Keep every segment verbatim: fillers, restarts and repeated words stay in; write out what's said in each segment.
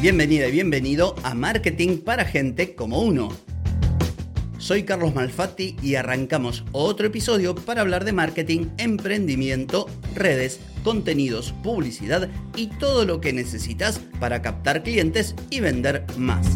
Bienvenida y bienvenido a Marketing para Gente como Uno. Soy Carlos Malfatti y arrancamos otro episodio para hablar de marketing, emprendimiento, redes, contenidos, publicidad y todo lo que necesitas para captar clientes y vender más.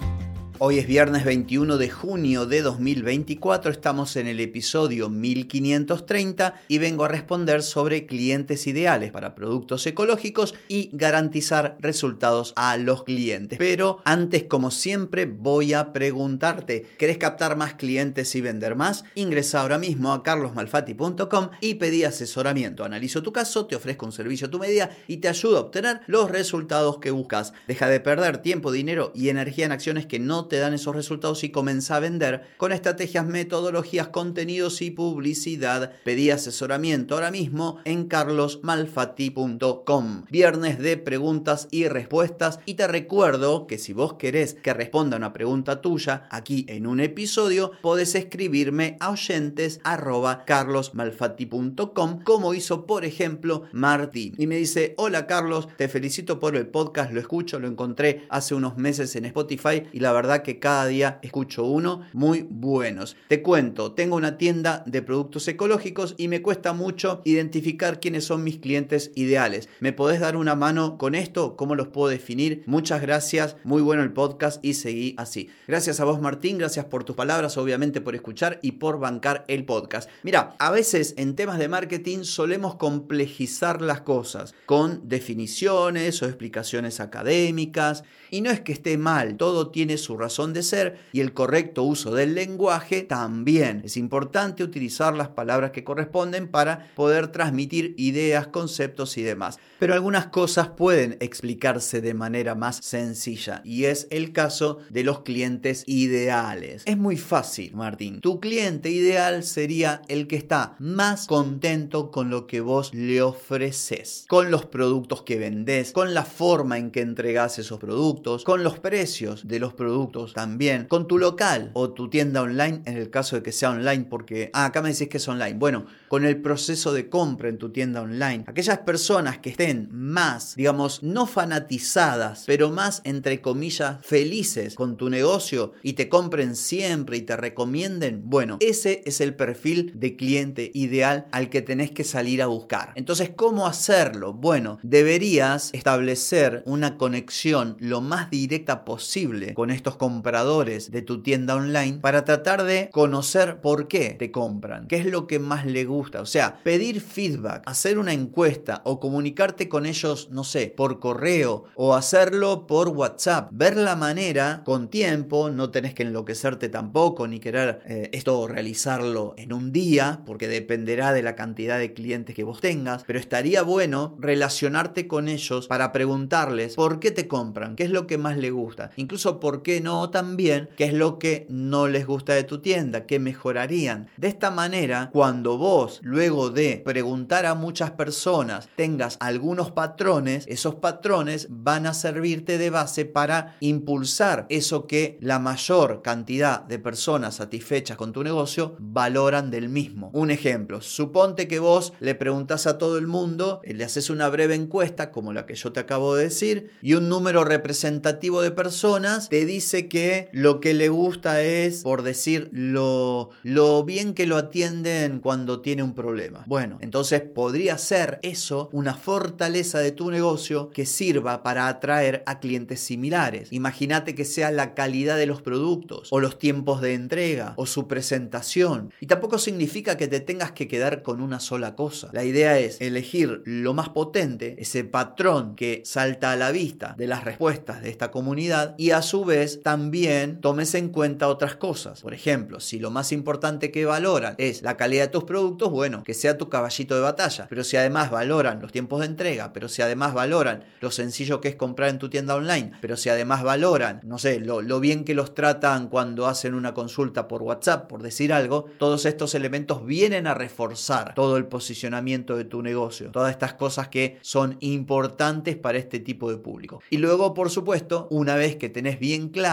Hoy es viernes veintiuno de junio de dos mil veinticuatro, estamos en el episodio mil quinientos treinta y vengo a responder sobre clientes ideales para productos ecológicos y garantizar resultados a los clientes. Pero antes, como siempre, voy a preguntarte, ¿querés captar más clientes y vender más? Ingresa ahora mismo a carlos malfatti punto com y pedí asesoramiento. Analizo tu caso, te ofrezco un servicio a tu medida y te ayudo a obtener los resultados que buscas. Deja de perder tiempo, dinero y energía en acciones que no te dan esos resultados y comienza a vender con estrategias, metodologías, contenidos y publicidad. Pedí asesoramiento ahora mismo en carlos malfatti punto com. Viernes de preguntas y respuestas, y te recuerdo que si vos querés que responda una pregunta tuya aquí en un episodio, podés escribirme a oyentes arroba carlos malfatti punto com, como hizo por ejemplo Martín, y me dice: hola Carlos, te felicito por el podcast, lo escucho, lo encontré hace unos meses en Spotify y la verdad que cada día escucho uno muy buenos. Te cuento, tengo una tienda de productos ecológicos y me cuesta mucho identificar quiénes son mis clientes ideales. ¿Me podés dar una mano con esto? ¿Cómo los puedo definir? Muchas gracias, muy bueno el podcast y seguí así. Gracias a vos, Martín, gracias por tus palabras, obviamente por escuchar y por bancar el podcast. Mira, a veces en temas de marketing solemos complejizar las cosas con definiciones o explicaciones académicas, y no es que esté mal, todo tiene su razón de ser y el correcto uso del lenguaje también. Es importante utilizar las palabras que corresponden para poder transmitir ideas, conceptos y demás. Pero algunas cosas pueden explicarse de manera más sencilla, y es el caso de los clientes ideales. Es muy fácil, Martín. Tu cliente ideal sería el que está más contento con lo que vos le ofreces, con los productos que vendés, con la forma en que entregás esos productos, con los precios de los productos también, con tu local o tu tienda online, en el caso de que sea online, porque ah, acá me decís que es online. Bueno, con el proceso de compra en tu tienda online. Aquellas personas que estén más, digamos, no fanatizadas, pero más, entre comillas, felices con tu negocio y te compren siempre y te recomienden, bueno, ese es el perfil de cliente ideal al que tenés que salir a buscar. Entonces, ¿cómo hacerlo? Bueno, deberías establecer una conexión lo más directa posible con estos compradores de tu tienda online para tratar de conocer por qué te compran, qué es lo que más les gusta. O sea, pedir feedback, hacer una encuesta o comunicarte con ellos, no sé, por correo o hacerlo por WhatsApp. Ver la manera con tiempo, no tenés que enloquecerte tampoco ni querer eh, esto realizarlo en un día, porque dependerá de la cantidad de clientes que vos tengas, pero estaría bueno relacionarte con ellos para preguntarles por qué te compran, qué es lo que más les gusta, incluso por qué no también qué es lo que no les gusta de tu tienda, qué mejorarían. De esta manera, cuando vos, luego de preguntar a muchas personas, tengas algunos patrones, esos patrones van a servirte de base para impulsar eso que la mayor cantidad de personas satisfechas con tu negocio valoran del mismo. Un ejemplo, suponte que vos le preguntás a todo el mundo, le haces una breve encuesta como la que yo te acabo de decir, y un número representativo de personas te dice que lo que le gusta es, por decir, lo, lo bien que lo atienden cuando tiene un problema. Bueno, entonces podría ser eso una fortaleza de tu negocio que sirva para atraer a clientes similares. Imagínate que sea la calidad de los productos o los tiempos de entrega o su presentación. Y tampoco significa que te tengas que quedar con una sola cosa. La idea es elegir lo más potente, ese patrón que salta a la vista de las respuestas de esta comunidad, y a su vez también tomes en cuenta otras cosas. Por ejemplo, si lo más importante que valoran es la calidad de tus productos, bueno, que sea tu caballito de batalla. Pero si además valoran los tiempos de entrega, pero si además valoran lo sencillo que es comprar en tu tienda online, pero si además valoran, no sé, lo, lo bien que los tratan cuando hacen una consulta por WhatsApp, por decir algo, todos estos elementos vienen a reforzar todo el posicionamiento de tu negocio. Todas estas cosas que son importantes para este tipo de público. Y luego, por supuesto, una vez que tenés bien claro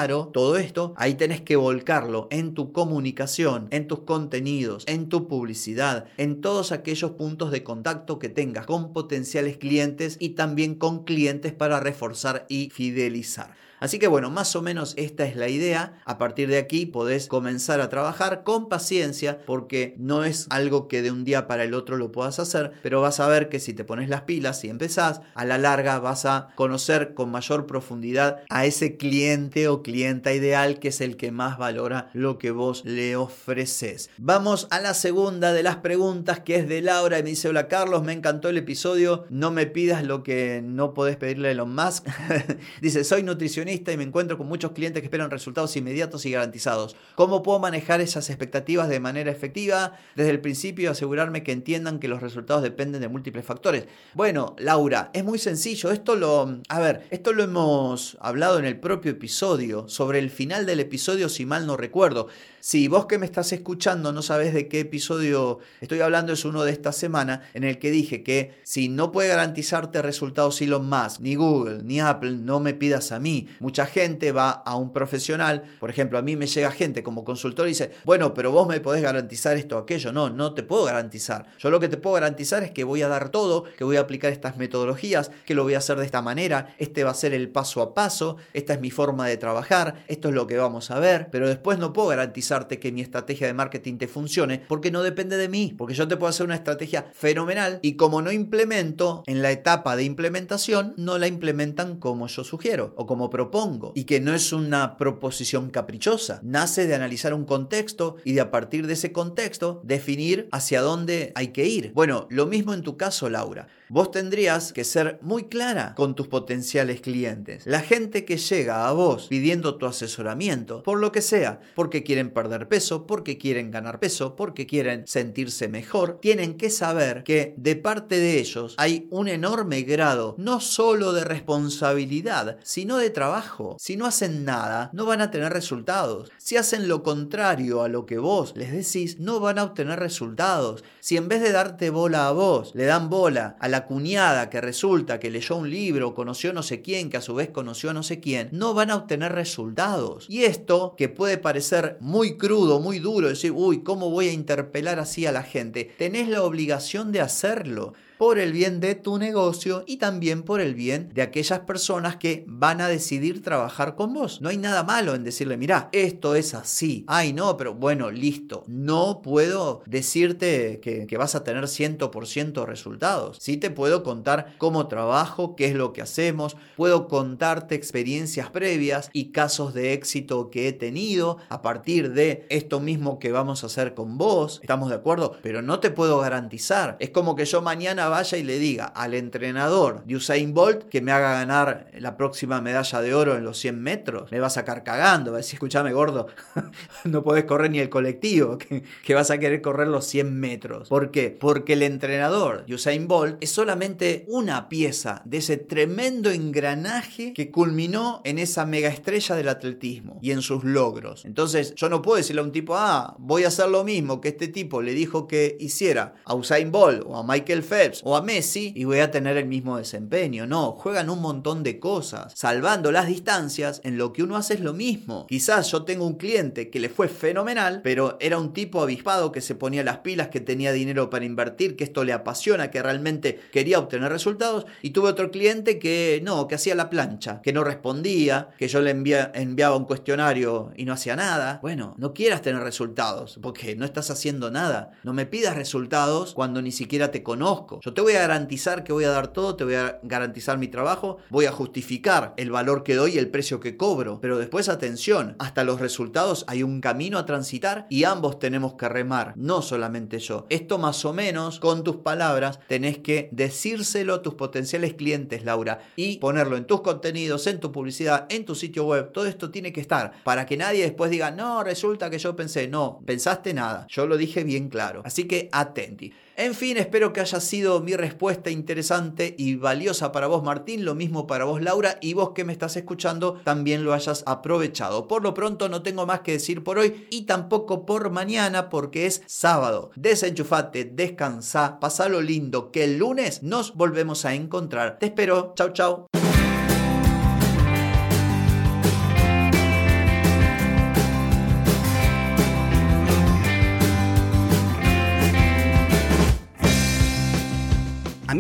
claro todo esto, ahí tenés que volcarlo en tu comunicación, en tus contenidos, en tu publicidad, en todos aquellos puntos de contacto que tengas con potenciales clientes y también con clientes para reforzar y fidelizar. Así que bueno, más o menos esta es la idea. A partir de aquí podés comenzar a trabajar con paciencia, porque no es algo que de un día para el otro lo puedas hacer, pero vas a ver que si te pones las pilas y empezás, a la larga vas a conocer con mayor profundidad a ese cliente o clienta ideal, que es el que más valora lo que vos le ofreces. Vamos a la segunda de las preguntas, que es de Laura, y me dice: hola Carlos, me encantó el episodio, no me pidas lo que no podés pedirle a Elon Musk. Dice: soy nutricionista y me encuentro con muchos clientes que esperan resultados inmediatos y garantizados. ¿Cómo puedo manejar esas expectativas de manera efectiva? Desde el principio asegurarme que entiendan que los resultados dependen de múltiples factores. Bueno, Laura, es muy sencillo. Esto lo, a ver, esto lo hemos hablado en el propio episodio, sobre el final del episodio, si mal no recuerdo. Si vos que me estás escuchando no sabés de qué episodio estoy hablando, es uno de esta semana, en el que dije que si no puede garantizarte resultados Elon Musk, ni Google, ni Apple, no me pidas a mí. Mucha gente va a un profesional, por ejemplo, a mí me llega gente como consultor y dice: bueno, pero vos me podés garantizar esto o aquello. No, no te puedo garantizar. Yo lo que te puedo garantizar es que voy a dar todo, que voy a aplicar estas metodologías, que lo voy a hacer de esta manera, este va a ser el paso a paso, esta es mi forma de trabajar, esto es lo que vamos a ver, pero después no puedo garantizar que mi estrategia de marketing te funcione, porque no depende de mí, porque yo te puedo hacer una estrategia fenomenal y como no implemento en la etapa de implementación, no la implementan como yo sugiero o como propongo, y que no es una proposición caprichosa, nace de analizar un contexto y de a partir de ese contexto definir hacia dónde hay que ir. Bueno, lo mismo en tu caso, Laura. Vos tendrías que ser muy clara con tus potenciales clientes. La gente que llega a vos pidiendo tu asesoramiento, por lo que sea, porque quieren perder peso, porque quieren ganar peso, porque quieren sentirse mejor, tienen que saber que de parte de ellos hay un enorme grado no solo de responsabilidad, sino de trabajo. Si no hacen nada, no van a tener resultados. Si hacen lo contrario a lo que vos les decís, no van a obtener resultados. Si en vez de darte bola a vos, le dan bola a la la cuñada que resulta que leyó un libro, conoció no sé quién, que a su vez conoció a no sé quién, no van a obtener resultados. Y esto, que puede parecer muy crudo, muy duro, decir, uy, ¿cómo voy a interpelar así a la gente? Tenés la obligación de hacerlo, por el bien de tu negocio y también por el bien de aquellas personas que van a decidir trabajar con vos. No hay nada malo en decirle, mirá, esto es así. Ay, no, pero bueno, listo. No puedo decirte que, que vas a tener cien por ciento resultados. Sí te puedo contar cómo trabajo, qué es lo que hacemos. Puedo contarte experiencias previas y casos de éxito que he tenido a partir de esto mismo que vamos a hacer con vos. ¿Estamos de acuerdo? Pero no te puedo garantizar. Es como que yo mañana vaya y le diga al entrenador de Usain Bolt que me haga ganar la próxima medalla de oro en los cien metros. Me va a sacar cagando, va a decir, escuchame gordo, no podés correr ni el colectivo, que, que vas a querer correr los cien metros. ¿Por qué? Porque el entrenador de Usain Bolt es solamente una pieza de ese tremendo engranaje que culminó en esa mega estrella del atletismo y en sus logros. Entonces yo no puedo decirle a un tipo, ah, voy a hacer lo mismo que este tipo le dijo que hiciera a Usain Bolt o a Michael Phelps o a Messi y voy a tener el mismo desempeño. No, juegan un montón de cosas, salvando las distancias. En lo que uno hace es lo mismo. Quizás yo tengo un cliente que le fue fenomenal, pero era un tipo avispado que se ponía las pilas, que tenía dinero para invertir, que esto le apasiona, que realmente quería obtener resultados, y tuve otro cliente que no, que hacía la plancha, que no respondía, que yo le envia, enviaba un cuestionario y no hacía nada. Bueno, no quieras tener resultados porque no estás haciendo nada. No me pidas resultados cuando ni siquiera te conozco. Yo te voy a garantizar que voy a dar todo, te voy a garantizar mi trabajo, voy a justificar el valor que doy y el precio que cobro, pero después atención, hasta los resultados hay un camino a transitar y ambos tenemos que remar, no solamente yo. Esto más o menos, con tus palabras, tenés que decírselo a tus potenciales clientes, Laura, y ponerlo en tus contenidos, en tu publicidad, en tu sitio web. Todo esto tiene que estar para que nadie después diga, no, resulta que yo pensé. No, pensaste nada, yo lo dije bien claro, así que atenti. En fin, espero que haya sido mi respuesta interesante y valiosa para vos, Martín, lo mismo para vos, Laura, y vos que me estás escuchando también lo hayas aprovechado. Por lo pronto no tengo más que decir por hoy y tampoco por mañana porque es sábado. Desenchufate, descansá, pasalo lindo, que el lunes nos volvemos a encontrar. Te espero, chau chau.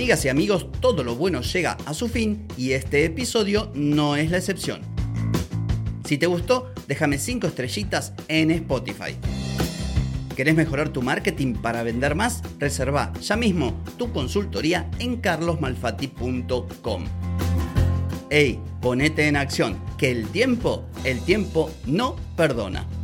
Amigas y amigos, todo lo bueno llega a su fin y este episodio no es la excepción. Si te gustó, déjame cinco estrellitas en Spotify. ¿Querés mejorar tu marketing para vender más? Reserva ya mismo tu consultoría en carlos malfatti punto com. ¡Ey! Ponete en acción, que el tiempo, el tiempo no perdona.